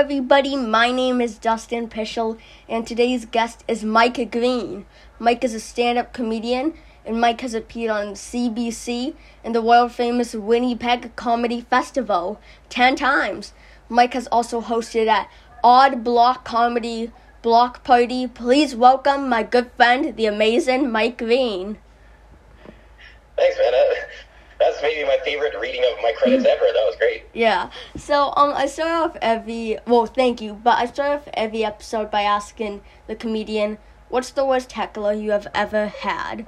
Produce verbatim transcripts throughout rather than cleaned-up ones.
everybody. My name is Dustin Pischel, and today's guest is Mike Green. Mike is a stand-up comedian, and Mike has appeared on C B C and the world-famous Winnipeg Comedy Festival ten times. Mike has also hosted at Odd Block Comedy Block Party. Please welcome my good friend, the amazing Mike Green. Thanks, man. Uh, that's maybe my favorite reading of my credits ever. That was great. Yeah. So um, I start off every well, thank you, but I start off every episode by asking the comedian, "What's the worst heckler you have ever had?"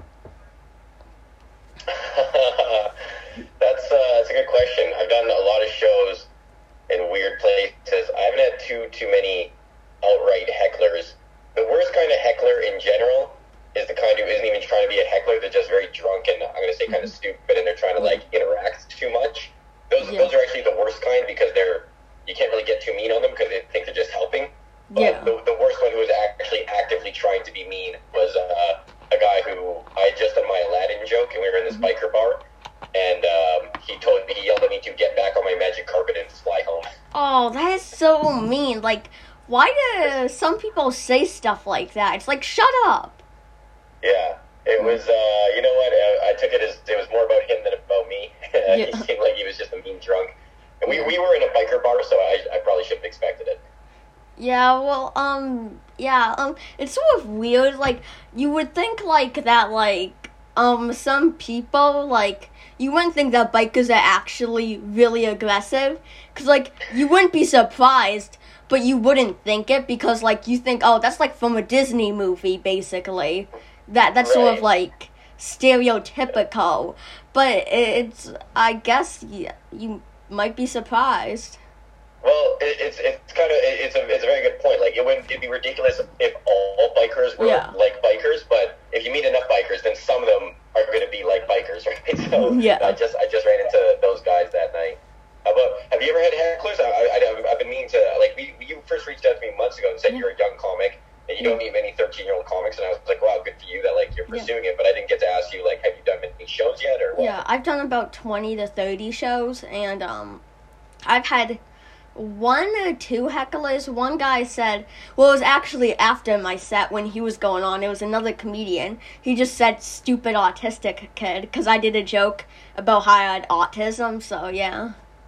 that's uh, that's a good question. I've done a lot of shows in weird places. I haven't had too too many outright hecklers. The worst kind of heckler in general is the kind who isn't even trying to be a heckler. They're just very drunk and, I'm going to say, kind of stupid, and they're trying to, like, interact too much. Those yeah. those are actually the worst kind because they're you can't really get too mean on them because they think they're just helping. But yeah. the, the worst one who was actually actively trying to be mean was uh, a guy who I had just done my Aladdin joke, and we were in this mm-hmm. biker bar, and um, he told me, he yelled at me to get back on my magic carpet and fly home. Oh, that is so mean. Like, why do some people say stuff like that? It's like, shut up. Yeah, it was, uh, you know what, I, I took it as, it was more about him than about me. Yeah. He seemed like he was just a mean drunk. And we, we were in a biker bar, so I, I probably should have expected it. Yeah, well, um, yeah, um, it's sort of weird, like, you would think, like, that, like, um, some people, like, you wouldn't think that bikers are actually really aggressive, because, like, you wouldn't be surprised, but you wouldn't think it, because, like, you think, oh, that's, like, from a Disney movie, basically. That that's right. Sort of like stereotypical, but it's I guess yeah, you might be surprised. Well, it, it's it's kind of it's a it's a very good point. Like it wouldn't it'd be ridiculous if all bikers were yeah. like bikers, but if you meet enough bikers, then some of them are going to be like bikers, right? So yeah. I just I just ran into those guys that night. How about have you ever had hecklers? I, I I've been meaning to like we you first reached out to me months ago and said yeah. you're a young comic. And you don't meet many thirteen-year-old comics, and I was like, wow, good for you that, like, you're pursuing yeah. it, but I didn't get to ask you, like, have you done many shows yet, or what? Yeah, I've done about twenty to thirty shows, and, um, I've had one or two hecklers. One guy said, well, it was actually after my set when he was going on, it was another comedian. He just said, stupid autistic kid, because I did a joke about how I had autism, so, yeah.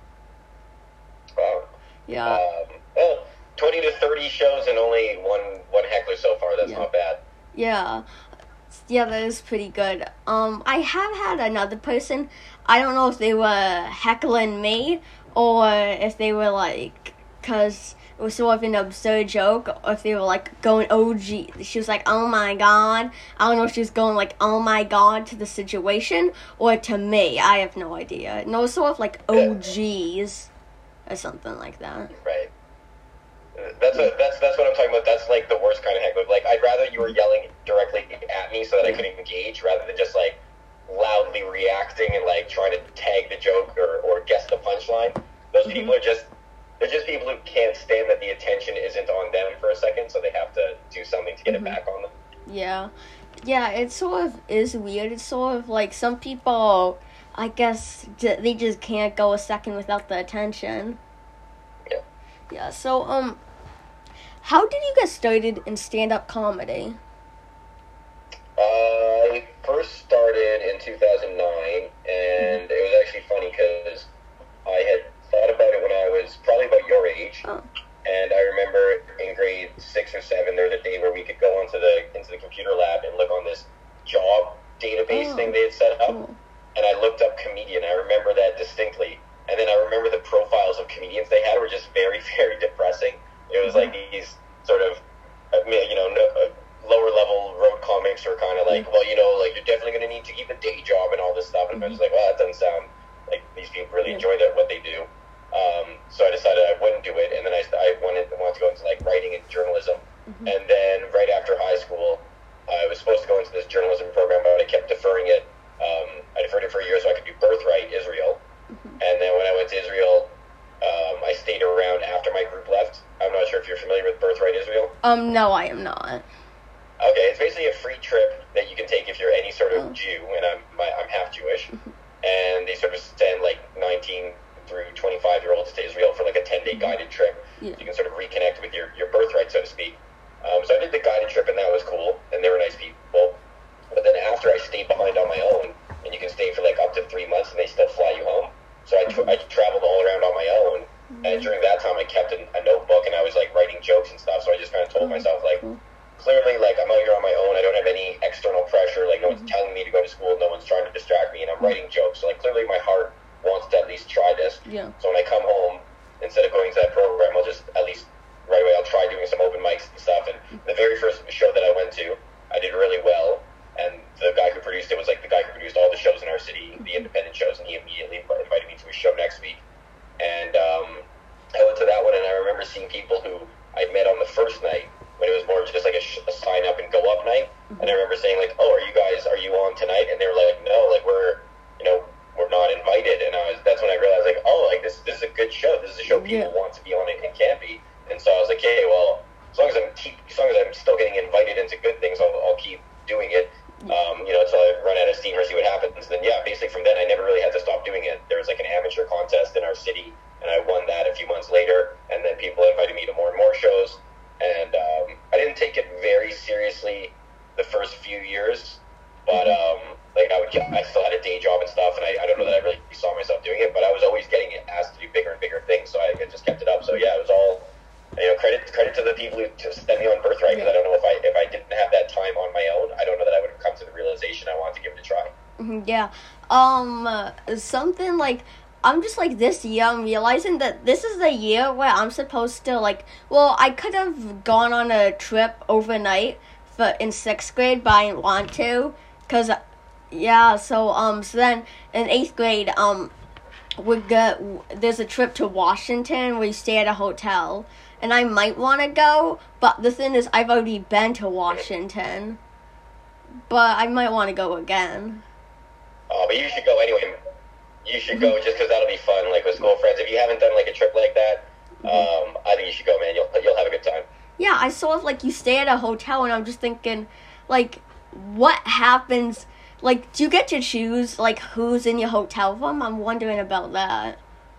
Wow. Yeah. Um, well... twenty to thirty shows and only one one heckler so far. That's yeah. not bad. Yeah. Yeah, that is pretty good. Um, I have had another person. I don't know if they were heckling me or if they were like, because it was sort of an absurd joke, or if they were like going, oh, gee. She was like, oh my god. I don't know if she was going like, oh my god to the situation or to me. I have no idea. No, it was sort of like, oh, geez, or something like that. Right. That's a, that's that's what I'm talking about. That's like the worst kind of heckler. Like I'd rather you were yelling directly at me so that I could engage, rather than just like loudly reacting and like trying to tag the joke or, or guess the punchline. Those mm-hmm. people are just they're just people who can't stand that the attention isn't on them for a second, so they have to do something to get mm-hmm. it back on them. Yeah, yeah. It sort of is weird. It's sort of like some people, I guess, they just can't go a second without the attention. Yeah. Yeah. So um. How did you get started in stand-up comedy? Uh, I first started in two thousand nine, and mm-hmm. it was actually funny because I had thought about it when I was probably about your age, oh. and I remember in grade six or seven, there was a day where we could go onto the into the computer lab and look on this job database oh. thing they had set up, oh. and I looked up comedian. I remember that distinctly, and then I remember the profiles of comedians they had were just very, very depressing. It was like these sort of, you know, lower level road comics are kind of like, well, you know, like you're definitely going to need to keep a day job and all this stuff. And I was like, well, that doesn't sound like these people really enjoy that, what they do. Um, so I decided I wouldn't do it. And then I, I wanted, wanted to go into like writing and journalism. Mm-hmm. And then right after high school, I was supposed to go into this journalism program, but I kept deferring it. Um, I deferred it for a year so I could do Birthright, Israel. Mm-hmm. And then when I went to Israel, Um, I stayed around after my group left. I'm not sure if you're familiar with Birthright Israel. Um, no, I am not. Okay, it's basically a free trip that you can take if you're any sort of oh. Jew, and I'm my, I'm half Jewish. And they sort of send like nineteen through twenty-five year olds to Israel for like a ten day guided trip. Yeah. You can sort of reconnect with your, your birthright, so to speak. Um, so I did the guided trip, and that was cool, and they were nice people. But then after, I stayed behind on my own, and you can stay for like up to three months, and they still fly you home. So I, tra- I traveled all around on my own, and during that time, I kept a, a notebook, and I was like writing jokes and stuff. So I just kind of told myself, like, clearly, like, I'm out here on my own. I don't have any external pressure. Like, no one's telling me to go to school. No one's trying to distract me, and I'm writing jokes. So, like, clearly, my heart wants to at least try this. Yeah. So when I come home, instead of going to that program, I'll just at least right away I'll try doing some open mics and stuff. And the very first show that I went to, I did really well. And the guy who produced it was like the guy who produced all the shows in our city, the independent shows, and he immediately invited me to his show next week. And um, I went to that one, and I remember seeing people who I'd met on the first night when it was more just like a, sh- a sign up and go up night. And I remember saying like, "Oh, are you guys? Are you on tonight?" And they were like, "No, like we're, you know, we're not invited." And I was that's when I realized like, "Oh, like this this is a good show. This is a show people Yeah. want to be on it and can be." And so I was like, "Hey, well, as long as I'm keep, as long as I'm still getting invited into good things, I'll, I'll keep doing it." Um, you know, until I run out of steam or see what happens. Then yeah, basically from then I never really had to stop doing it. There was like an amateur contest in our city, and I won that a few months later. And then people invited me to more and more shows. And um, I didn't take it very seriously the first few years, but um, like I would, get, I still had a day job and stuff, and I, I don't know that I really saw myself doing it, but I was always getting it asked to do bigger and bigger things, so I just kept it up. So yeah, it was all, you know, credit credit to the people who sent me on Birthright, because I don't know if I if I didn't have that time on my own, I don't know that I would have come to the realization I wanted to give it a try. Mhm, Yeah. Um, uh, something like, I'm just like this year, I'm realizing that this is the year where I'm supposed to like, well, I could have gone on a trip overnight for in sixth grade, but I didn't want to, cause, yeah, so, um, so then in eighth grade, um, we go, there's a trip to Washington where you stay at a hotel, and I might want to go, but the thing is, I've already been to Washington, but I might want to go again. Oh, but you should go anyway. You should go just because that'll be fun, like with school friends. If you haven't done like a trip like that, um, I think you should go, man. You'll you'll have a good time. Yeah, I saw like you stay at a hotel, and I'm just thinking, like, what happens? Like, do you get to choose like who's in your hotel room? I'm wondering about that.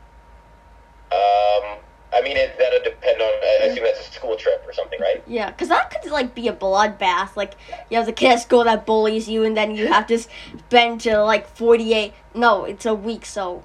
Um, I mean, it, that'll depend on. I assume that's a school trip or something, right? Yeah, because that could like be a bloodbath. Like, you have the kid at school that bullies you, and then you have to spend to like forty-eight. No, it's a week, so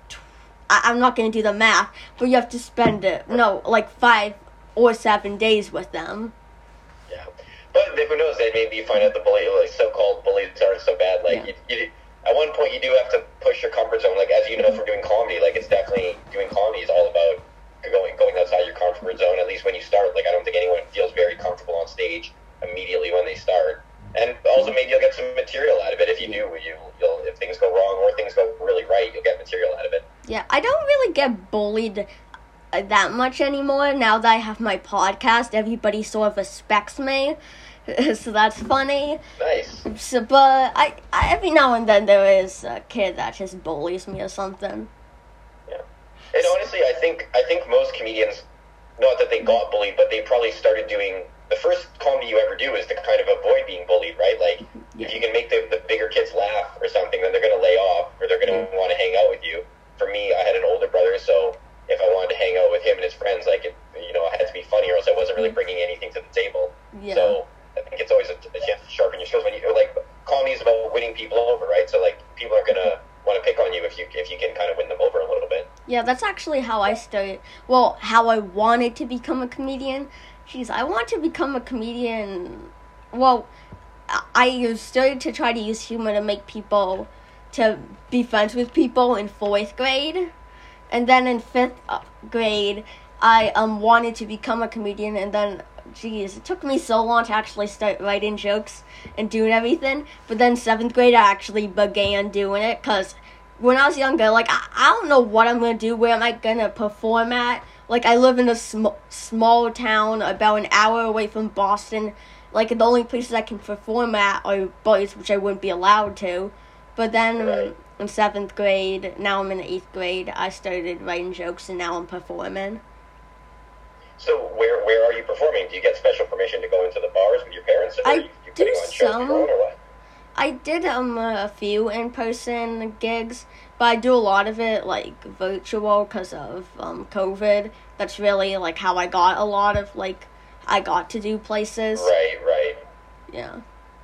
I, I'm not gonna do the math. But you have to spend uh, no like five or seven days with them. Yeah, but who knows? They maybe you find out the bully, like so-called bullies, aren't so bad. Like, Yeah. you, you, at one point, you do have to push your comfort zone. Like, as you know from doing comedy, like it's definitely doing comedy is all about going going outside your comfort zone. At least when you start, like I don't think anyone feels very comfortable on stage immediately when they start. And also, maybe you'll get some material out of it. If you do, you you'll if things go wrong or things go really right, you'll get material out of it. Yeah, I don't really get bullied uh, that much anymore now that I have my podcast. Everybody sort of respects me, so that's funny. Nice. So, but I, I every now and then there is a kid that just bullies me or something. Yeah. And honestly, I think I think most comedians, not that they got bullied, but they probably started doing. The first comedy you ever do is to kind of avoid being bullied, right? Like, Yeah. if you can make the, the bigger kids laugh or something, then they're going to lay off or they're going to Yeah. want to hang out with you. For me, I had an older brother, so if I wanted to hang out with him and his friends, like, it, you know, I had to be funny or else I wasn't really bringing anything to the table. Yeah. So I think it's always a, a chance to sharpen your skills. When you like, comedy is about winning people over, right? So like, people are going to want to pick on you if you if you can kind of win them over a little bit. Yeah, that's actually how I started. Well, how I wanted to become a comedian. Jeez, I want to become a comedian. Well, I started to try to use humor to make people, to be friends with people in fourth grade. And then in fifth grade, I um wanted to become a comedian. And then, geez, it took me so long to actually start writing jokes and doing everything. But then seventh grade, I actually began doing it. Because when I was younger, like, I, I don't know what I'm going to do. Where am I going to perform at? Like, I live in a sm- small town about an hour away from Boston. Like, the only places I can perform at are bars, which I wouldn't be allowed to. But then Right. in seventh grade, now I'm in eighth grade, I started writing jokes, and now I'm performing. So where where are you performing? Do you get special permission to go into the bars with your parents? Or I are you, you do putting on shows of some. your own or what? I did um a few in-person gigs, but I do a lot of it, like, virtual because of um, COVID. That's really, like, how I got a lot of, like, I got to do places. Right, right. Yeah.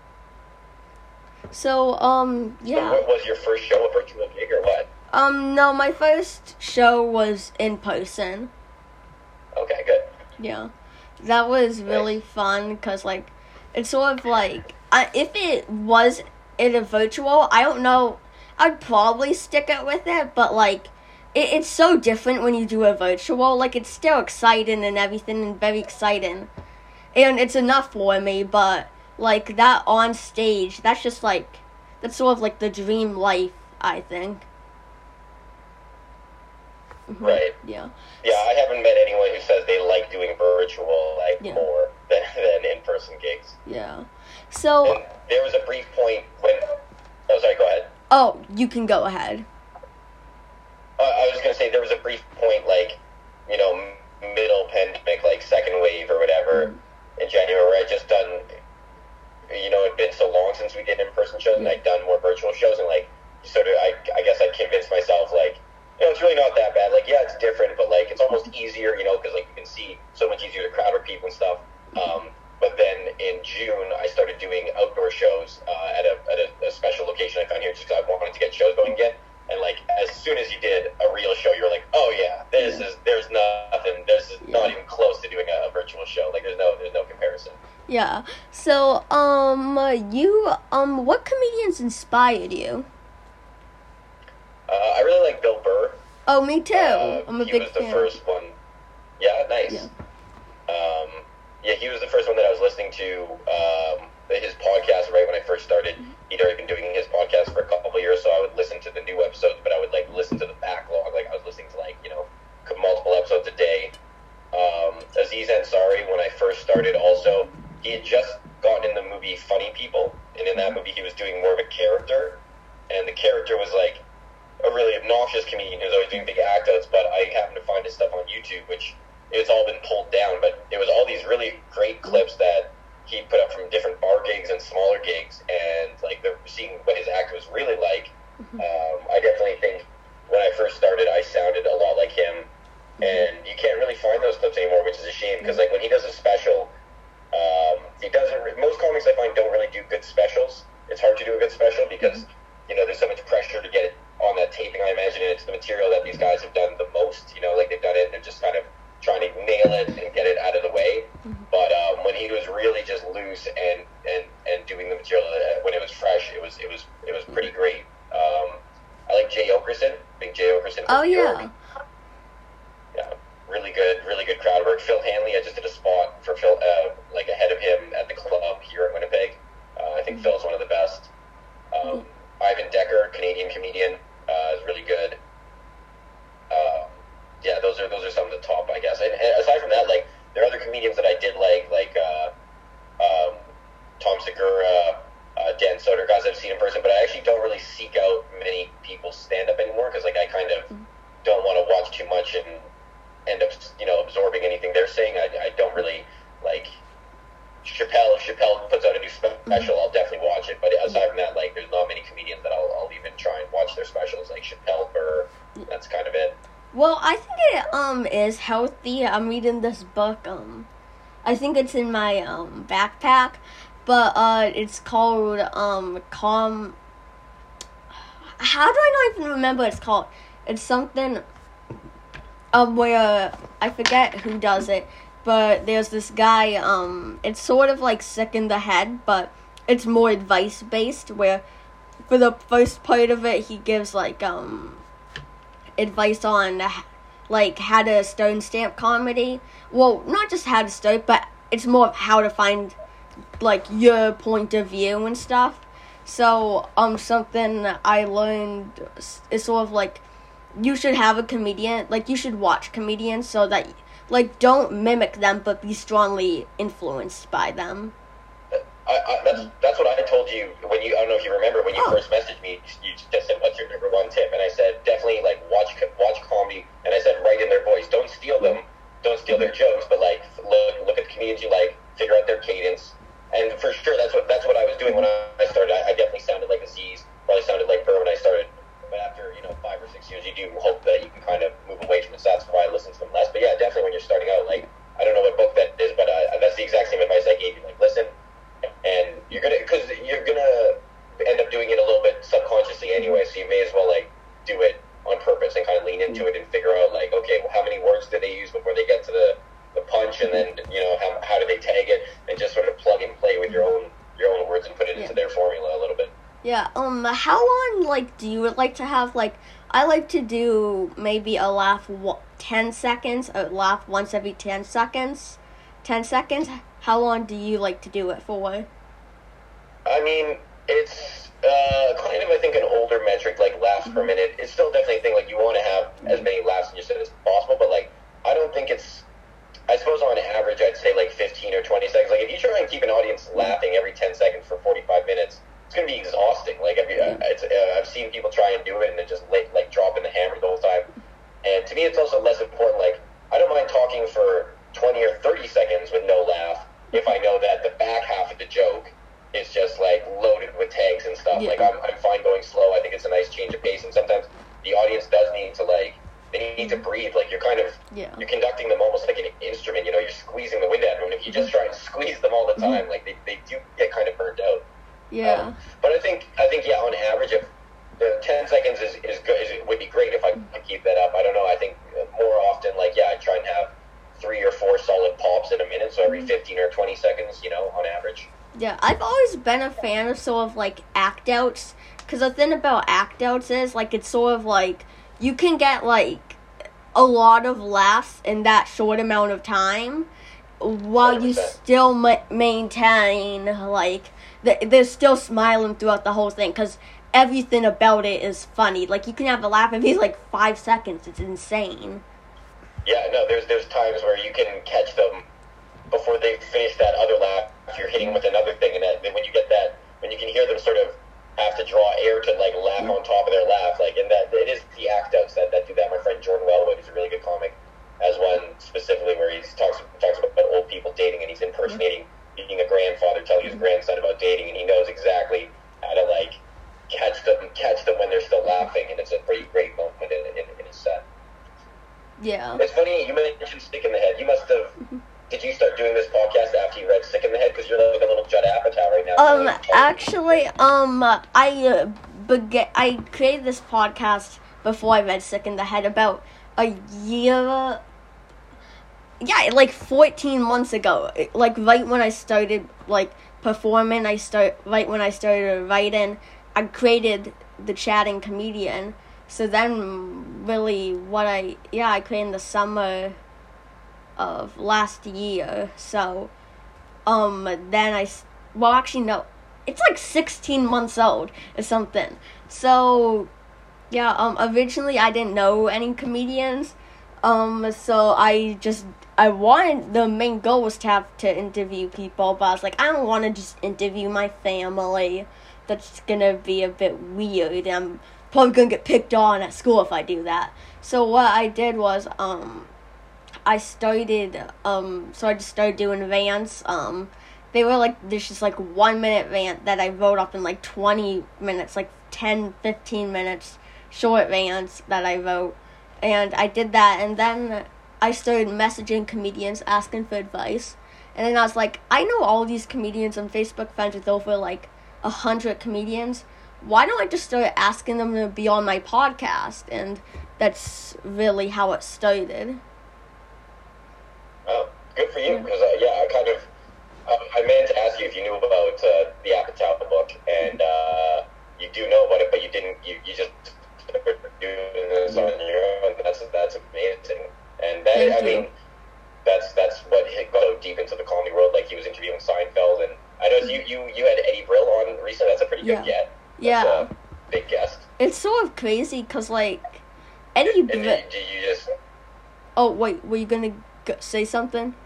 So, um, yeah. So what was your first show, a virtual gig, or what? Um, no, my first show was in person. Okay, good. Yeah. That was really Nice. fun because, like, it's sort of like, I, if it was in a virtual, I don't know, I'd probably stick it with it, but, like, it, it's so different when you do a virtual. Like, it's still exciting and everything and very exciting. And it's enough for me, but, like, that on stage, that's just, like, that's sort of, like, the dream life, I think. Mm-hmm. Right. Yeah. Yeah, I haven't met anyone who says they like doing virtual, like, Yeah. more than, than in-person gigs. Yeah. So, And there was a brief point when... Oh, sorry, go ahead. oh, you can go ahead. Uh, I was going to say, there was a brief point, like, you know, m- middle pandemic, like, second wave or whatever, mm. in January, where I just done... You know, it'd been so long since we did in-person shows, and I'd done more virtual shows, and, like, sort of, I, I guess I convinced myself, like, you know, it's really not that bad. Like, yeah, it's different, but, like, it's almost easier, you know, because, like, you can see so much easier to crowd work people and stuff. Um, but then in June, I started doing outdoor shows uh, at, a, at a, a special location I found here just because I wanted to get shows going again. And, like, as soon as you did a real show, you're like, oh, yeah, this is, there's nothing, there's not even close to doing a, a virtual show. Like, there's no, there's no comparison. Yeah. So, um, you, um, what comedians inspired you? Uh, I really like Bill Burr. Oh, me too. Uh, I'm a he big was the fan. first one. Yeah, nice. Yeah. Um, yeah, he was the first one that I was listening to. Um, his podcast right when I first started. He'd already been doing his podcast for a couple of years, so I would listen to the new episodes, but I would like listen to the backlog. Like I was listening to like you know multiple episodes a day. Um, Aziz Ansari, when I first started, also he had just gotten in the movie Funny People, and in that movie he was doing more of a character, and the character was like a really obnoxious comedian who's always doing big act outs, but I happened to find his stuff on YouTube, which it's all been pulled down, but it was all these really great clips that he put up from different bar gigs and smaller gigs, and like the, seeing what his act was really like. Um, I definitely think when I first started, I sounded a lot like him, and you can't really find those clips anymore, which is a shame, because like when he does a special, um, he doesn't. Most comics I find don't really do good specials. It's hard to do a good special because you know there's so much pressure to get it on that taping. I imagine it's the material that these guys have done the most. You know, like they've done it, and they're just kind of trying to nail it and get it out of the way. But um, when he was really just loose and, and, and doing the material uh, when it was fresh, it was it was it was pretty great. Um, I like Jay Okerson. I think Jay Okerson. Oh New yeah. York. Yeah, really good, really good crowd work. Phil Hanley, I just did a spot for Phil, uh, like ahead of him at the club here at Winnipeg. Uh, I think Phil's one of the best. Um, Ivan Decker, Canadian comedian, uh, is really good. Um, yeah, those are those are some of the top, I guess. And, and aside from that, like there are other comedians that I did like, like uh, um, Tom Segura, uh, Dan Soder, guys I've seen in person. But I actually don't really seek out many people's stand up anymore because like I kind of don't want to watch too much and end up you know absorbing anything they're saying. I, I don't really like Chappelle. If Chappelle puts out a new special, I'll definitely watch it. But aside from that, like there's not many comedians that I'll, I'll even try and watch their specials. Like Chappelle, Burr, that's kind of it. Well, I think it um is healthy. I'm reading this book. Um, I think it's in my um backpack, but uh, it's called um calm. How do I not even remember what it's called? It's something um where I forget who does it, but there's this guy. Um, it's sort of like Sick in the Head, but it's more advice based. Where for the first part of it, he gives like um. advice on like how to stone stamp comedy. Well, not just how to start, but it's more of how to find like your point of view and stuff. So um something I learned is sort of like you should have a comedian, like you should watch comedians so that like don't mimic them but be strongly influenced by them. I, I, that's that's what I told you when you. I don't know if you remember when you Oh. first messaged me. You just said, "What's your number one tip?" And I said, "Definitely like watch watch comedy." And I said, "Write in their voice. Don't steal them. Don't steal their jokes. But like look look at the comedians you like. Figure out their cadence." And for sure, that's what that's what I was doing when I started. I, I definitely sounded like Aziz. Probably sounded like Burr when I started. But after you know five punch, and then, you know, how, how do they tag it, and just sort of plug and play with your own your own words and put it yeah. into their formula a little bit. Yeah, um, how long, like, do you like to have, like, I like to do maybe a laugh w- ten seconds, a laugh once every ten seconds, ten seconds. How long do you like to do it for? I mean, it's uh, kind of, I think, an older metric, like laughs mm-hmm. per minute. It's still definitely a thing, like, you want to have as many laughs in your set as possible, but, like, I don't think it's, I suppose on average, I'd say, like, fifteen or twenty seconds. Like, if you try and keep an audience laughing every ten seconds for forty-five minutes, it's going to be exhausting. Like, I've, uh, it's, uh, I've seen people try and do it and then just, like, like, dropping the hammer the whole time. And to me, it's also less important, like, I don't mind talking for twenty or thirty seconds with no laugh if I know that the back half of the joke is just, like, loaded with tags and stuff. Yeah. Like, I'm, I'm fine going slow. I think it's a nice change of pace. And sometimes the audience does need to, like, they need to breathe. Like, you're kind of, yeah. you're conducting them almost like an instrument. You know, you're squeezing the wind out of them. And if you just try and squeeze them all the time, like, they, they do get kind of burnt out. Yeah. Um, but I think, I think, yeah, on average, if the ten seconds is, is good, is, it would be great if I could keep that up. I don't know. I think more often, like, yeah, I try and have three or four solid pops in a minute. So every fifteen or twenty seconds, you know, on average. Yeah, I've always been a fan of sort of, like, act outs. Because the thing about act outs is, like, it's sort of like, you can get, like, a lot of laughs in that short amount of time while one hundred percent. You still ma- maintain, like, th- they're still smiling throughout the whole thing because everything about it is funny. Like, you can have a laugh every, like, five seconds. It's insane. Yeah, no, there's there's times where you can catch them before they finish that other laugh. You're hitting with another thing, and that, then when you get that, when you can hear them sort of have to draw air to, like, laugh on top of their laugh, like, and that it is the act outs that, that do that. My friend Jordan Wellwood, who's a really good comic, has one specifically where he talks talks about old people dating, and he's impersonating being a grandfather, telling his grandson about dating, and he knows exactly how to, like, catch them catch them when they're still laughing, and it's a pretty great moment in, in, in his set. Yeah. It's funny, you mentioned Sick in the Head. You must have... Did you start doing this podcast after you read Sick in the Head? Because you're like a little Judd Apatow right now. Um, actually, um, I uh, began, I created this podcast before I read Sick in the Head about a year, yeah, like fourteen months ago. Like, right when I started, like, performing, I start, right when I started writing, I created the Chatting Comedian. So then, really, what I, yeah, I created in the summer of last year. So, um, then I, well, actually, no, it's like sixteen months old or something. So, yeah, um, originally I didn't know any comedians. Um, so I just, I wanted, the main goal was to have to interview people, but I was like, I don't want to just interview my family. That's gonna be a bit weird. I'm probably gonna get picked on at school if I do that. So what I did was, um, I started, um, so I just started doing rants. Um, they were like, there's just like one minute rant that I wrote up in like twenty minutes, like ten, fifteen minutes, short rants that I wrote. And I did that, and then I started messaging comedians, asking for advice. And then I was like, I know all these comedians on Facebook, friends with over like a hundred comedians. Why don't I just start asking them to be on my podcast? And that's really how it started. Oh, good for you, because, uh, yeah, I kind of, uh, I meant to ask you if you knew about uh, the Apatow book, and uh, you do know about it, but you didn't, you, you just started doing this on your own. That's, that's amazing. And that, Thank I you. mean, that's that's what hit go deep into the comedy world, like he was interviewing Seinfeld, and I know you, you, you had Eddie Brill on recently. That's a pretty Yeah. good get. That's Yeah. a big guest. It's sort of crazy, because, like, Eddie And Brill... did, did you just... Oh, wait, were you gonna go- say something?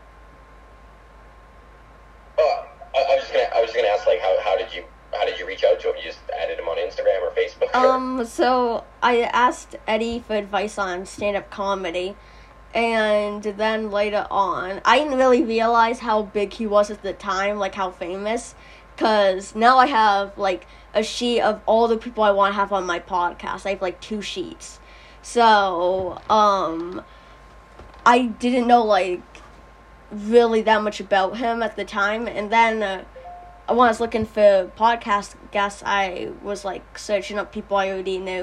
Oh, I, I was just gonna. I was just gonna ask, like, how, how did you how did you reach out to him? You just added him on Instagram or Facebook? Or? Um, so I asked Eddie for advice on stand-up comedy, and then later on, I didn't really realize how big he was at the time, like how famous, because now I have, like, a sheet of all the people I want to have on my podcast. I have, like, two sheets. So, um, I didn't know, like, really that much about him at the time, and then, uh, when I was looking for podcast guests, I was, like, searching up people I already knew,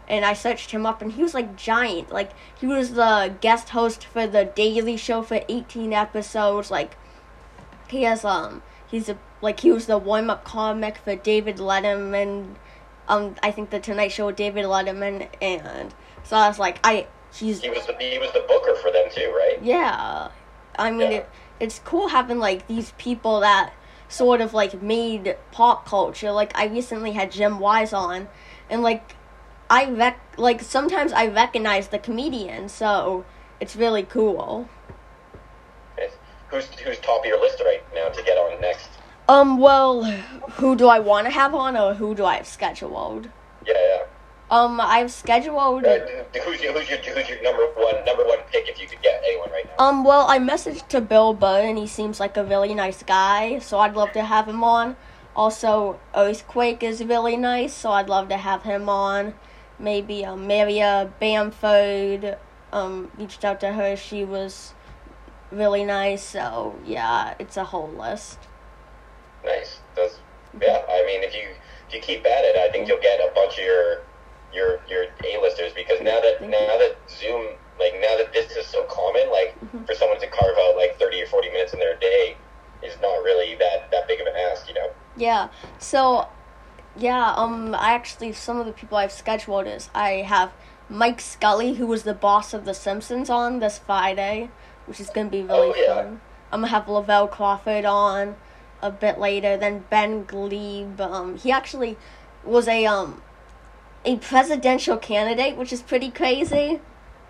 and I searched him up, and he was like giant. Like he was the guest host for the Daily Show for eighteen episodes. Like he has um he's a like he was the warm up comic for David Letterman. Um, I think the Tonight Show with David Letterman, and so I was like, I he's he was the he was the booker for them too, right? Yeah, I mean Yeah. it, it's cool having like these people that sort of like made pop culture. Like I recently had Jim Wise on, and like I rec like sometimes I recognize the comedian, so it's really cool. Nice. Who's who's top of your list right now to get on next? Um, well, who do I want to have on, or who do I have scheduled? Yeah, yeah. Um, I've scheduled. Uh, who's your who's your who's your number one number one pick if you could get anyone right now? Um, well, I messaged to Bill Burr, and he seems like a really nice guy, so I'd love to have him on. Also, Earthquake is really nice, so I'd love to have him on. Maybe um, Maria Bamford, um, reached out to her. She was really nice, so yeah, it's a whole list. Nice. That's yeah. I mean, if you if you keep at it, I think you'll get a bunch of your your your A-listers, because now that Thank now that Zoom, like now that this is so common, like Mhm. for someone to carve out like thirty or forty minutes in their day is not really that that big of an ask, you know. Yeah, so, yeah, um, I actually, some of the people I've scheduled is, I have Mike Scully, who was the boss of The Simpsons, on this Friday, which is going to be really Oh, yeah. fun. I'm going to have Lavelle Crawford on a bit later, then Ben Glebe. Um, he actually was a, um, a presidential candidate, which is pretty crazy.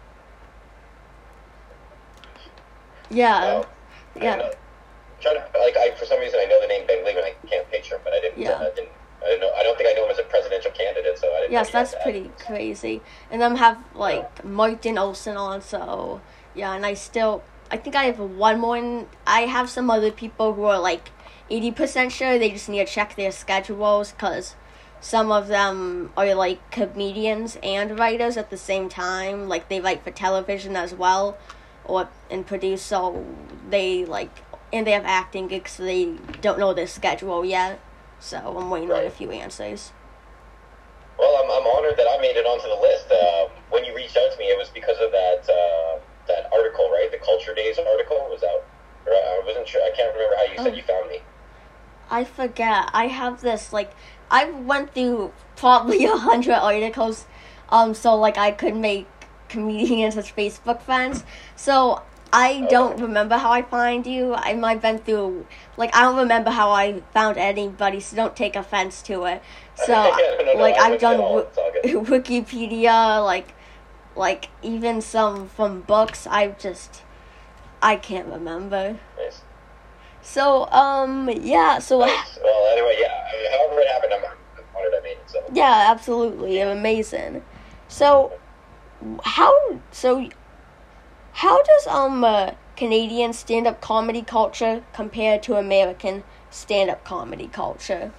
Yeah, Wow. I yeah. don't know. Trying to like I for some reason I know the name Ben Glebe and I can't picture him, but I didn't. Yeah. Uh, didn't I didn't know. I don't think I know him as a presidential candidate, so I didn't. Yes, know he had that's that. pretty crazy. And then have like Martin Olson on, so yeah, and I still I think I have one more, and I have some other people who are like eighty percent sure. They just need to check their schedules, because some of them are like comedians and writers at the same time. Like they write for television as well, or and produce, so they like, and they have acting gigs, so they don't know their schedule yet. So I'm waiting on a Right. few answers. Well, I'm, I'm honored that I made it onto the list. Uh, when you reached out to me, it was because of that uh, that article, right? The Culture Days article was out. Or I wasn't sure. I can't remember how you said Oh. you found me. I forget. I have this, like, I went through probably a hundred articles, um, so, like, I could make comedians as Facebook friends. So, I don't remember how I find you. I might have been through, like, I don't remember how I found anybody, so don't take offense to it. So, Yeah, no, no, like, I I've wouldn't at done all. w- It's all good. Wikipedia, like, like, even some from books. I just, I can't remember. Nice. So, um, yeah, so... Nice. Well, anyway, yeah. I mean, however it happened, I'm, I'm honored I made it. So. Yeah, absolutely, amazing. So, how so how does um uh, Canadian stand-up comedy culture compare to American stand-up comedy culture?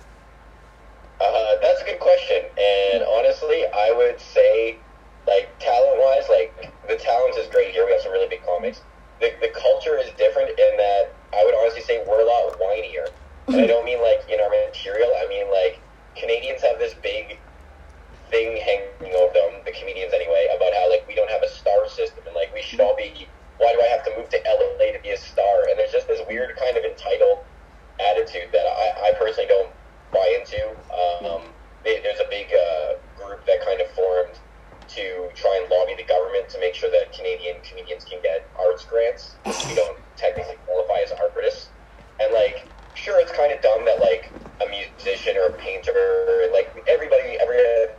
Uh, that's a good question, and honestly, I would say, like, talent-wise, like, the talent is great here. We have some really big comics. The, the culture is different in that I would honestly say we're a lot whinier. And I don't mean, like, in our material. I mean, like, Canadians have this big thing hanging over them, the comedians anyway, about how, like, we don't have a star system, and, like, we should all be, why do I have to move to L A to be a star? And there's just this weird kind of entitled attitude that I, I personally don't buy into. Um, they, there's a big uh, group that kind of formed to try and lobby the government to make sure that Canadian comedians can get arts grants, which we don't technically qualify as artists. And, like, sure, it's kind of dumb that, like, a musician or a painter, like, everybody, every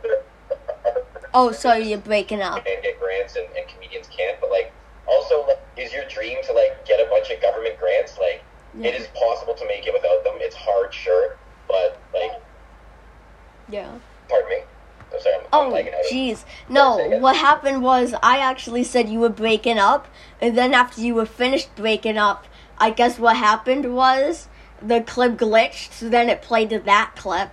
Oh, sorry, you're breaking up. can get grants and, and comedians can't. But, like, also, like, is your dream to, like, get a bunch of government grants? Like, Yeah. it is possible to make it without them. It's hard, sure, but, like, Yeah. pardon me. I'm sorry, I'm, Oh, I'm lagging out. jeez. Say No, again. what happened was I actually said you were breaking up, and then after you were finished breaking up, I guess what happened was the clip glitched, so then it played to that clip.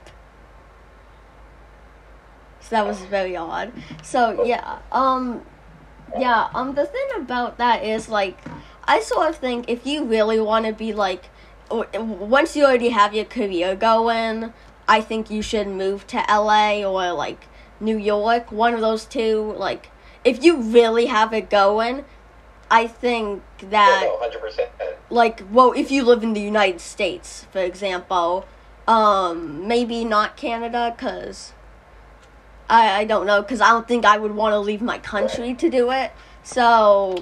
So that was very odd. So, yeah, um, yeah, um, the thing about that is, like, I sort of think if you really want to be, like, w- once you already have your career going, I think you should move to L A or, like, New York, one of those two. Like, if you really have it going, I think that, yeah, no, one hundred percent. like, well, if you live in the United States, for example, um, maybe not Canada, because I, I don't know, because I don't think I would want to leave my country to do it. So,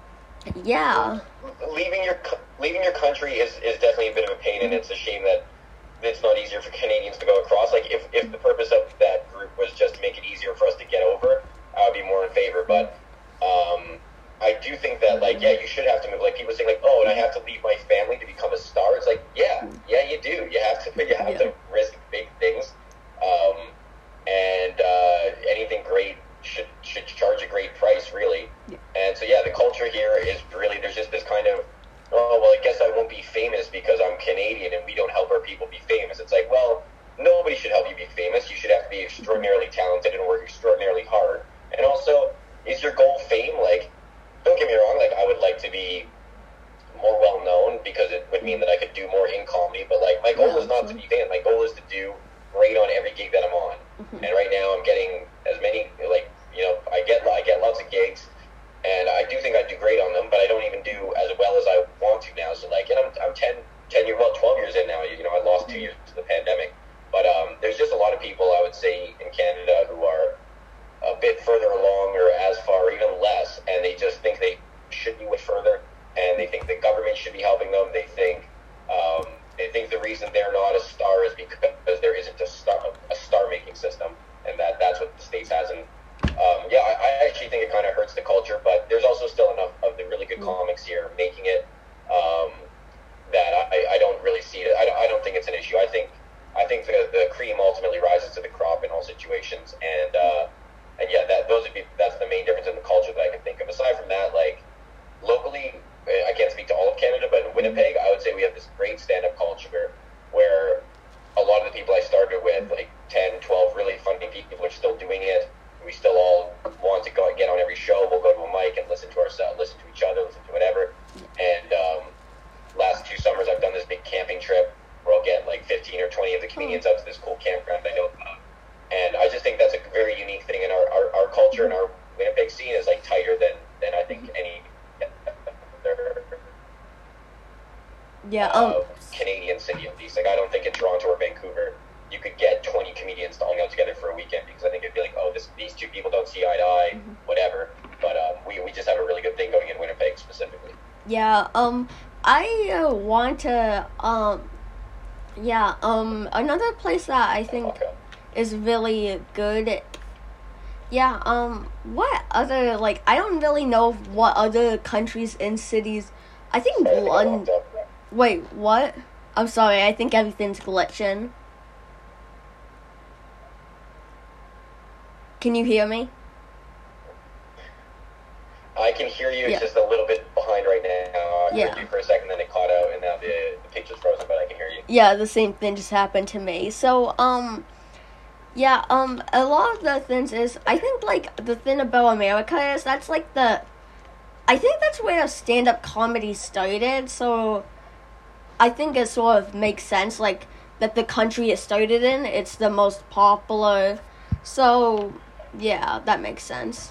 yeah. Leaving your leaving your country is, is definitely a bit of a pain, and it's a shame that it's not easier for Canadians to go across. Like, if, if the purpose of that group was just to make it easier for us to get over, I would be more in favor. But um, I do think that, like, yeah, you should have to move. Like, people say, like, oh, and I have to leave my family to become a star. It's like, yeah, yeah, you do. You have to, you have Yeah. to risk big things. Um, and uh, anything great should should charge a great price, really. Yeah. And so, yeah, the culture here is really, there's just this kind of, oh, well, I guess I won't be famous because I'm Canadian and we don't help our people be famous. It's like, well, nobody should help you be famous. You should have to be extraordinarily talented and work extraordinarily hard. And also, is your goal fame? Like, don't get me wrong, like, I would like to be more well-known because it would mean that I could do more in comedy. But, like, my goal Yeah, is not to absolutely. be famous. My goal is to do great on every gig that I'm on. Mhm. And right now I'm getting as many, like, you know, I get I get lots of gigs. And I do think I do great on them, but I don't even do as well as I want to now. So, like, and I'm, I'm ten, ten years, well, twelve years in now. You know, I lost two years to the pandemic. But um, there's just a lot of people, I would say, in Canada who are a bit further along or as far or even less, and they just think they should be way further, and they think the government should be helping them. They think um, they think the reason they're not a star is because there isn't a star a star-making system, and that that's what the States has. And Um, yeah, I, I actually think it kind of hurts the culture, but there's also still enough of the really good comics here making it um, that I, I don't really see it. I don't, I don't think it's an issue. I think I think the, the cream ultimately rises to the crop in all situations, and uh, and yeah, that those would be that's the main difference in the culture that I can think of. Aside from that, like locally, I can't speak to all of Canada, but in Winnipeg, I would say we have this great stand-up culture where a lot of the people I started with, like ten, twelve really funny people, are still doing it. We still all want to go and get on every show. We'll go to a mic and listen to ourselves, listen to each other, listen to whatever. And um, last two summers, I've done this big camping trip where I'll get like fifteen or twenty of the comedians out to this cool campground I know about. And I just think that's a very unique thing in our, our, our culture, and our Winnipeg scene is like tighter than, than I think any other Yeah, uh, um, Canadian city at least. Like, I don't think in Toronto or Vancouver you could get twenty comedians to hang out together for a weekend, because I think it'd be like, oh, this these two people don't see eye to eye, Mhm. whatever. But um, we we just have a really good thing going in Winnipeg specifically. yeah, um, I uh, want to, um, yeah, um, another place that I think Okay. is really good. Yeah, um, what other, like, I don't really know what other countries and cities. I think Sorry, I think I London. locked up. Wait, what? I'm sorry, I think everything's glitching. Can you hear me? I can hear you. It's Yeah. just a little bit behind right now. I Yeah. heard you for a second, then it caught out, and now the, the picture's frozen, but I can hear you. Yeah, the same thing just happened to me. So, um, yeah, um, a lot of the things is, I think, like, the thing about America is that's, like, the, I think that's where stand-up comedy started, so I think it sort of makes sense, like, that the country it started in, it's the most popular, so, yeah, that makes sense.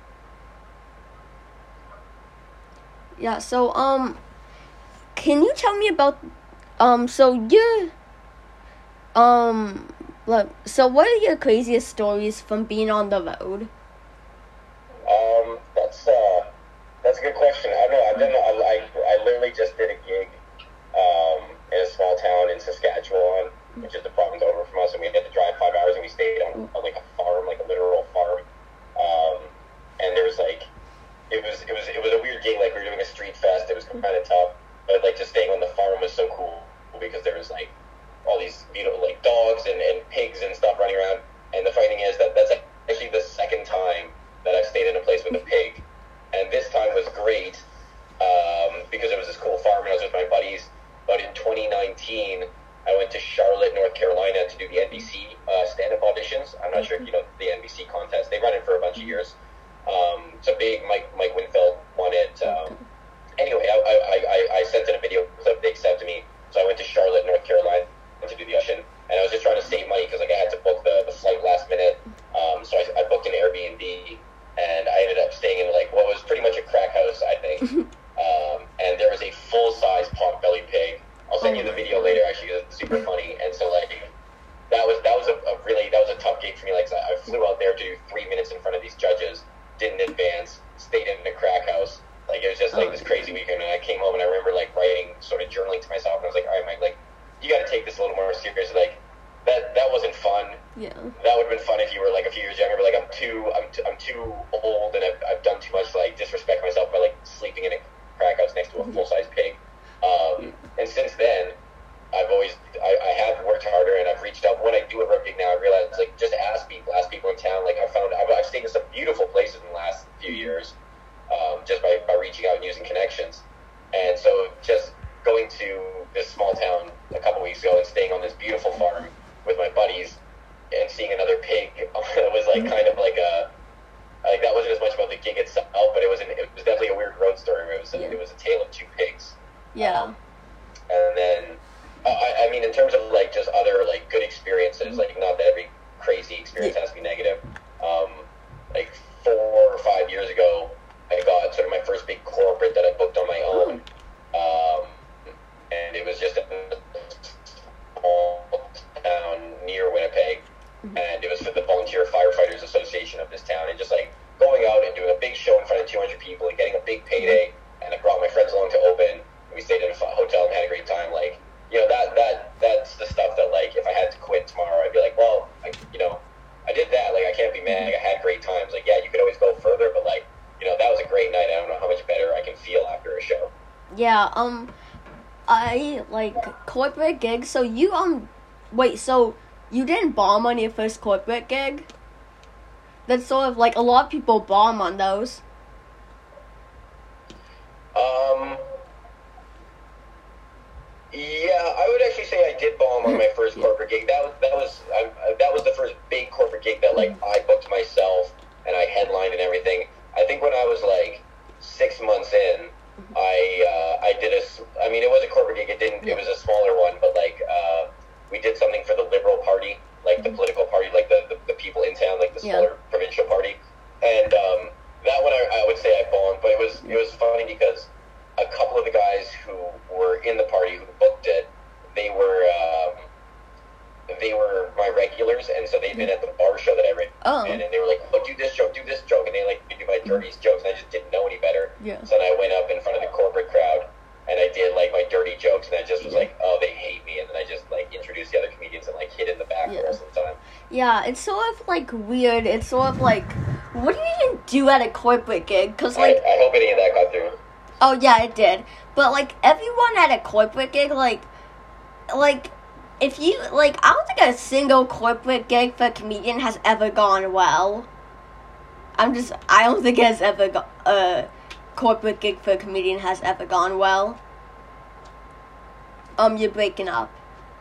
Yeah, so, um, can you tell me about, um, so you, um, look, so what are your craziest stories from being on the road? Um, that's uh, that's a good question. I don't know. I've done. I, I, I literally just did a gig, um, in a small town in Saskatchewan, which is the province over from us, and we had to drive five hours, and we stayed on, on like a farm, like a literal farm. Um, and there was like, it was it was it was a weird gig. Like, we were doing a street fest. It was kind of tough, but like just staying on the farm was so cool because there was like all these beautiful like dogs and, and pigs and stuff running around. And the funny thing is that that's actually the second time that I've stayed in a place with a pig, and this time was great um, because it was this cool farm and I was with my buddies. But in twenty nineteen, I went to Charlotte, North Carolina, to do the N B C uh, stand-up auditions. I'm not sure if you know the N B C contest. They run it for a bunch of years. Um, it's a big Mike Mike Winfield won it. Um, anyway, I, I, I, I sent in a video clip. They accepted me, so I went to Charlotte, North Carolina, to do the audition. And I was just trying to save money because like I had to book the, the flight last minute. Um, so I to this small town a couple weeks ago and staying on this beautiful farm with my buddies and seeing another pig. It was like kind of like a like that wasn't as much about the gig itself, but it was an, it was definitely a weird road story. Where it was a, Yeah. it was a tale of two pigs. Yeah. Um, and then uh, I, I mean, in terms of like just other like good experiences, like not that every crazy experience Yeah. has to be negative. Um, like four or five years ago, I got sort of my first big corporate that I booked on my own. Um, and it was just a small town near Winnipeg. And it was for the Volunteer Firefighters Association of this town. And just like going out and doing a big show in front of two hundred people and getting a big payday. And I brought my friends along to open. And we stayed in a hotel and had a great time. Like, you know, that, that that's the stuff that, like, if I had to quit tomorrow, I'd be like, well, I, you know, I did that. Like, I can't be mad. I had great times. Like, yeah, you could always go further, but, like, you know, that was a great night. I don't know how much better I can feel after a show. Yeah, um, I, like, corporate gigs, so you, um, wait, so you didn't bomb on your first corporate gig? That's sort of, like, a lot of people bomb on those. Um, yeah, I would actually say I did bomb on my first Yeah. corporate gig. That was, that was, I, I, that was the first big corporate gig that, like, I booked myself and I headlined and everything. I think when I was, like, six months in, I uh, I did a, I mean, it was a corporate gig. It didn't, it was a smaller one, but like uh, we did something for the Liberal Party, like the political party, like the, the, the people in town, like the Yeah. smaller provincial party. And um, that one I, I would say I bombed, but it was it was funny because a couple of the guys who were in the party who booked it, they were um, they were my regulars, and so they'd been at the bar show that I ran, Oh. and, and they were like, "Oh, do this joke, do this joke," and they like do my dirtiest jokes, and I just didn't know any better. Yeah. So then I went up in front of the corporate crowd, and I did like my dirty jokes, and I just was like, "Oh, they hate me," and then I just like introduced the other comedians and like hid in the back Yeah. the rest of the time. Yeah, it's sort of, like, weird. It's sort of, like, what do you even do at a corporate gig? Because, like, I, I hope any of that got through. oh, yeah, it did. But, like, everyone at a corporate gig, like, like, if you, like, I don't think a single corporate gig for a comedian has ever gone well. I'm just, I don't think it's ever, go- a corporate gig for a comedian has ever gone well. Um, you're breaking up.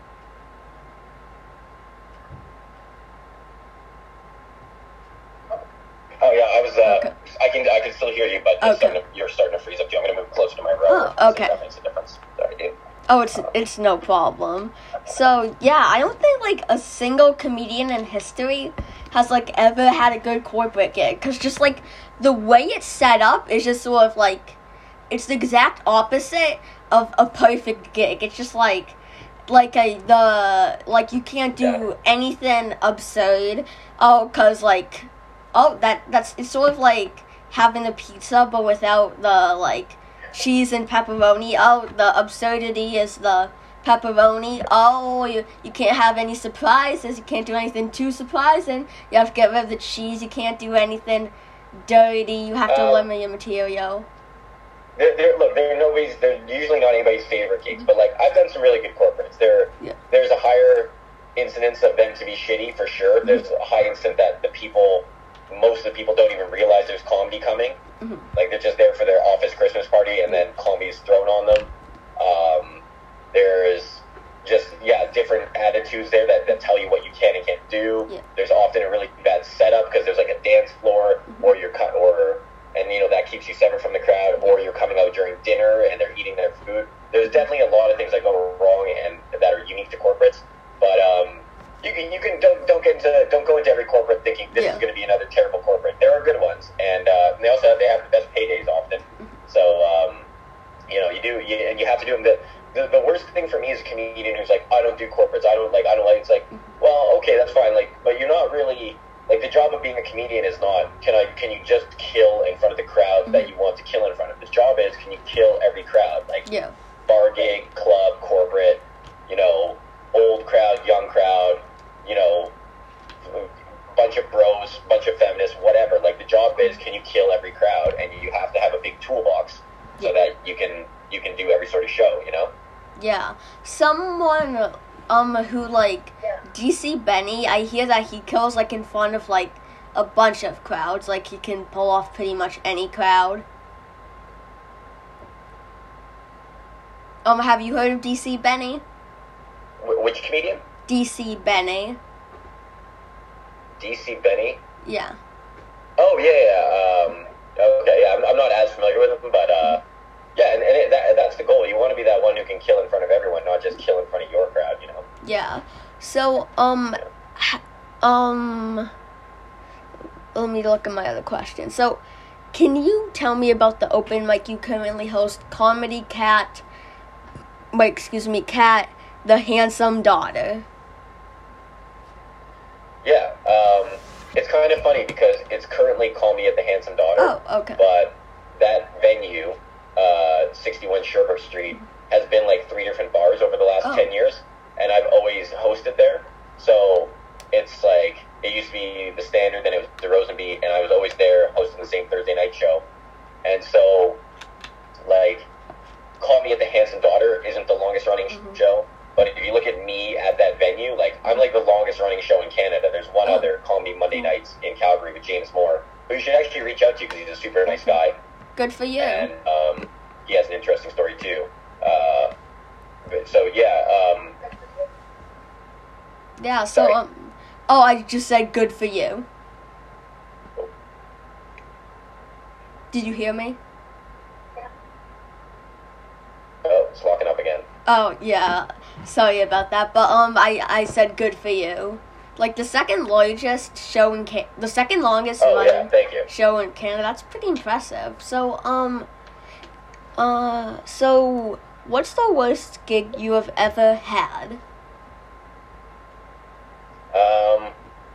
Oh yeah, I was. Uh, Okay. I can I can still hear you, but it's Okay. starting to, you're starting to freeze up too. I'm gonna move closer to my road. Oh, see if okay. That makes a difference. Sorry, dude. Oh, it's it's no problem. So yeah, I don't think like a single comedian in history has like ever had a good corporate gig, because just like the way it's set up is just sort of like it's the exact opposite of a perfect gig. It's just like like a the like you can't do Yeah. anything absurd. Oh, cause like oh that that's it's sort of like having a pizza but without the like cheese and pepperoni. Oh, the absurdity is the pepperoni. Oh, you, you can't have any surprises. You can't do anything too surprising. You have to get rid of the cheese. You can't do anything dirty. You have to Um, limit your material. They're, they're, look, they're nobody's. They're usually not anybody's favorite gigs, but like I've done some really good corporates. There, Yeah. there's a higher incidence of them to be shitty for sure. There's a high incidence that the people, most of the people don't even realize there's comedy coming. Mhm. Like they're just there for their office Christmas party, and then comedy's thrown on them. Um, there's just yeah different attitudes there that, that tell you what you can and can't do. Yeah. There's often a really bad setup because there's like a dance floor, or you're cut or and you know that keeps you separate from the crowd, or you're coming out during dinner and they're eating their food. There's definitely a lot of things that go wrong and that are unique to corporates, but um, you can you can don't don't get into don't go into every corporate thinking this Yeah. is going to be another terrible corporate. There are good ones, and uh, they also have, they have the best paydays often. So um, you know you do you, and you have to do them. The, the the worst thing for me is a comedian who's like, I don't do corporates. I don't like I don't like. It's like, well, okay, that's fine. Like, but you're not really. Like, the job of being a comedian is not, can I can you just kill in front of the crowd that you want to kill in front of? The job is, can you kill every crowd? Like, Yeah. bar gig, club, corporate, you know, old crowd, young crowd, you know, bunch of bros, bunch of feminists, whatever. Like, the job is, can you kill every crowd? And you have to have a big toolbox so Yeah. that you can you can do every sort of show, you know? Yeah. Someone um who like D C Benny, I hear that he kills like in front of like a bunch of crowds. Like he can pull off pretty much any crowd. Um, have you heard of D C Benny? Wh- which comedian? D C Benny. D C Benny? Yeah. Oh, yeah, yeah. Um, okay, yeah, I'm, I'm not as familiar with him, but, uh, yeah, and, and it, that, that's the goal. You want to be that one who can kill in front of everyone, not just kill in front of your crowd, you know? Yeah. So, um, ha- um, let me look at my other question. So, can you tell me about the open mic you currently host, Comedy Cat, wait, excuse me, Cat, the Handsome Daughter? Yeah, um, it's kind of funny because it's currently Call Me at the Handsome Daughter. Oh, okay. But that venue, uh, sixty-one Sherbrooke Street, has been like three different bars over the last Oh. ten years, and I've always hosted there. So it's like, it used to be the Standard, then it was the Rosenbeat, and I was always there hosting the same Thursday night show. And so, like, Call Me at the Handsome Daughter isn't the longest running Mhm. show, but if you look at me at that venue, like, I'm like the longest running show in Canada. There's one Oh. other, Call Me Monday Nights in Calgary with James Moore, who you should actually reach out to because he's a super nice guy. Good for you. And um, he has an interesting story too. Uh, but, so yeah, um, Yeah, so, sorry. um, oh, I just said good for you. Did you hear me? oh, it's locking up again. Oh, yeah. Sorry about that. But, um, I, I said good for you. Like, the second largest show in Can- the second longest Oh yeah, running thank you. show in Canada. That's pretty impressive. So, um, uh, so, what's the worst gig you have ever had? Um,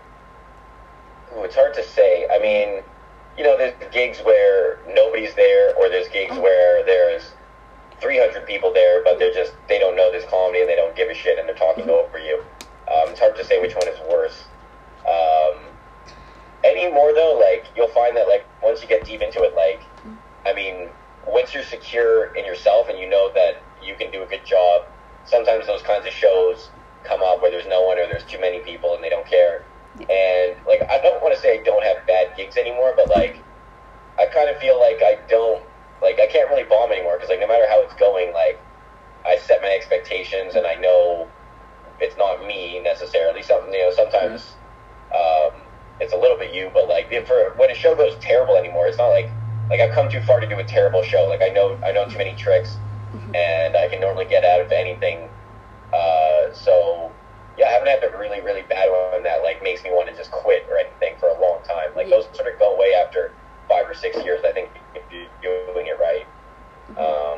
ooh, it's hard to say. I mean, you know, there's gigs where nobody's there, or there's gigs Oh. where there's three hundred people there, but they're just, they don't know this comedy and they don't give a shit and they're talking over you. Um, it's hard to say which one is worse. Um, anymore though, like, you'll find that, like, once you get deep into it, like, I mean, once you're secure in yourself and you know that you can do a good job, sometimes those kinds of shows come up where there's no one or there's too many people and they don't care. And, like, I don't want to say I don't have bad gigs anymore, but, like, I kind of feel like I don't, like, I can't really bomb anymore because, like, no matter how it's going, like, I set my expectations and I know it's not me necessarily. Something, you know, sometimes um, it's a little bit you, but, like, if for when a show goes terrible anymore, it's not like, like, I've come too far to do a terrible show. Like, I know, I know too many tricks and I can normally get out of anything. Uh, so, yeah, I haven't had the really, really bad one that, like, makes me want to just quit or anything for a long time. Like, Yeah. those sort of go away after five or six years, I think, if you're doing it right. Um,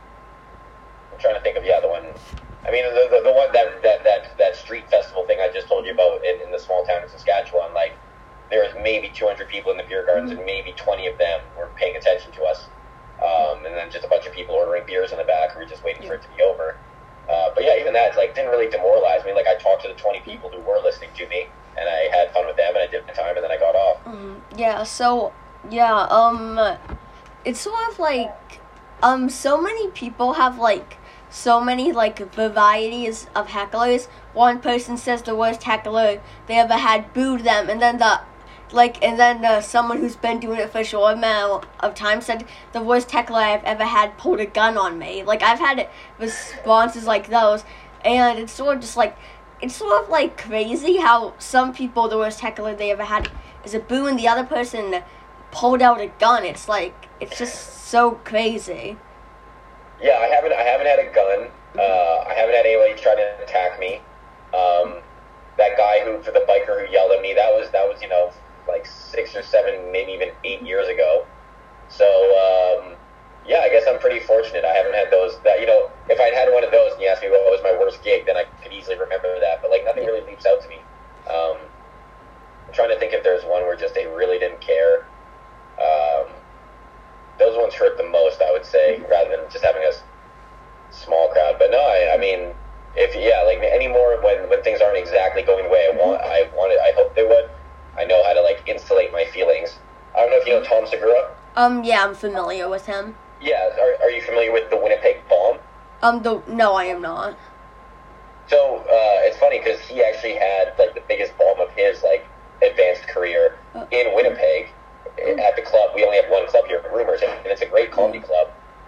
I'm trying to think of, yeah, the one, I mean, the, the, the one, that, that, that, that street festival thing I just told you about in, in the small town of Saskatchewan, like, there was maybe two hundred people in the beer gardens and maybe twenty of them were paying attention to us. Um, and then just a bunch of people ordering beers in the back who were just waiting for it to be over. Uh, but yeah, even that, like, didn't really demoralize me. Like, I talked to the twenty people who were listening to me, and I had fun with them, and I did my time, and then I got off. Mm, yeah, so, yeah, um, it's sort of like, um, so many people have, like, so many, like, varieties of hecklers. One person says the worst heckler they ever had booed them, and then the, like, and then uh, someone who's been doing it for a short amount of time said the worst heckler I've ever had pulled a gun on me. Like, I've had responses like those, and it's sort of just like, it's sort of like crazy how some people, the worst heckler they ever had is a boo, and the other person pulled out a gun. It's like, it's just so crazy. Yeah, I haven't, I haven't had a gun. Uh, I haven't had anybody try to attack me. Um, that guy who, for the biker who yelled at me, that was, that was, you know, like six or seven, maybe even eight years ago. So, um, yeah, I guess I'm pretty fortunate. I haven't had those, that, you know, if I'd had one of those and you asked me what was my worst gig, then I could easily remember that. But, like, nothing really leaps out to me. Um, I'm trying to think if there's one where just they really didn't care. Um, those ones hurt the most, I would say, rather than just having a small crowd. But no, I, I mean, if, yeah, like, anymore when, when things aren't exactly going the way I want, I wanted, I hope they would. I know how to, like, insulate my feelings. I don't know if you know Tom Segura. Um, yeah, I'm familiar with him. Yeah, are, are you familiar with the Winnipeg Bomb? Um, the, no, I am not. So, uh, it's funny because he actually had, like, the biggest bomb of his, like, advanced career in Winnipeg at the club. We only have one club here, Rumors, and it's a great comedy club.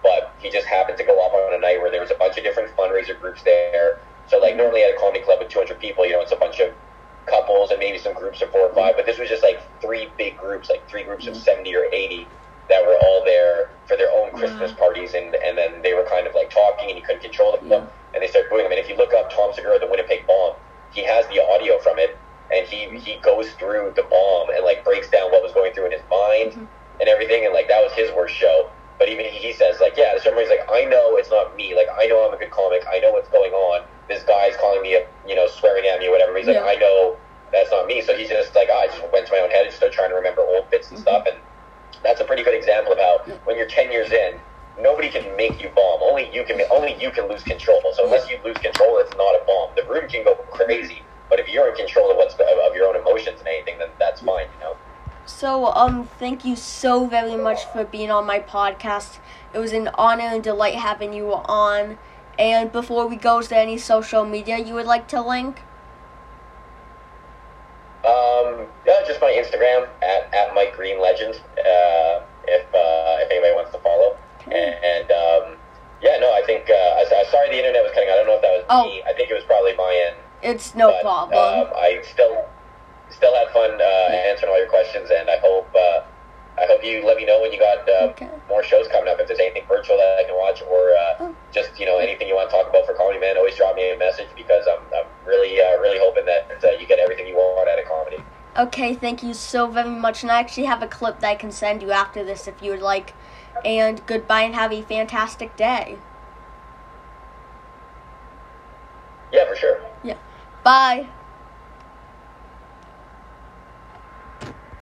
but he just happened to go off on a night where there was a bunch of different fundraiser groups there. So like normally at a comedy club with two hundred people, you know, it's a bunch of couples and maybe some groups of four or five, but this was just like three big groups, like three groups of seventy or eighty that were all there for their own Christmas wow. parties, and, and then they were kind of like talking and you couldn't control them, Yeah. and they started booing them. And if you look up Tom Segura, the Winnipeg Bomb, he has the audio from it, and he, he goes through the bomb and like breaks down what was going through in his mind mm-hmm. and everything, and like that was his worst show. But even he, he says like, yeah, there's somebody's like, I know it's not me, like I know I'm a good comic, I know what's going on. This guy's calling me, a, you know, swearing at me or whatever. He's yeah. like, I know that's not me. So he's just like, oh, I just went to my own head and started trying to remember old bits and mm-hmm. stuff. And that's a pretty good example of how when you're ten years in, nobody can make you bomb. Only you can. Only you can lose control. So unless you lose control, it's not a bomb. The room can go crazy, but if you're in control of what's of your own emotions and anything, then that's fine. You know. So um, thank you so very much for being on my podcast. It was an honor and delight having you on. And before we go, is there any social media you would like to link? Um, yeah, just my Instagram at, at Mike Green Legend. Uh, if uh, if anybody wants to follow, okay. and, and um, yeah, no, I think uh, I, I sorry the internet was cutting out. I don't know if that was oh. me. I think it was probably my end. It's no but, problem. Um, I still still had fun uh, answering all your questions, and I hope uh, I hope you let me know when you got uh, okay. more shows coming up. If there's anything virtual that I can watch, or uh, oh. just you know anything you want to talk about for Comedy Man, always drop me a message because I'm I'm really uh, really hoping that uh, you get everything you want out of comedy. Okay, thank you so very much. And I actually have a clip that I can send you after this if you would like. And goodbye and have a fantastic day. Yeah, for sure. Yeah. Bye.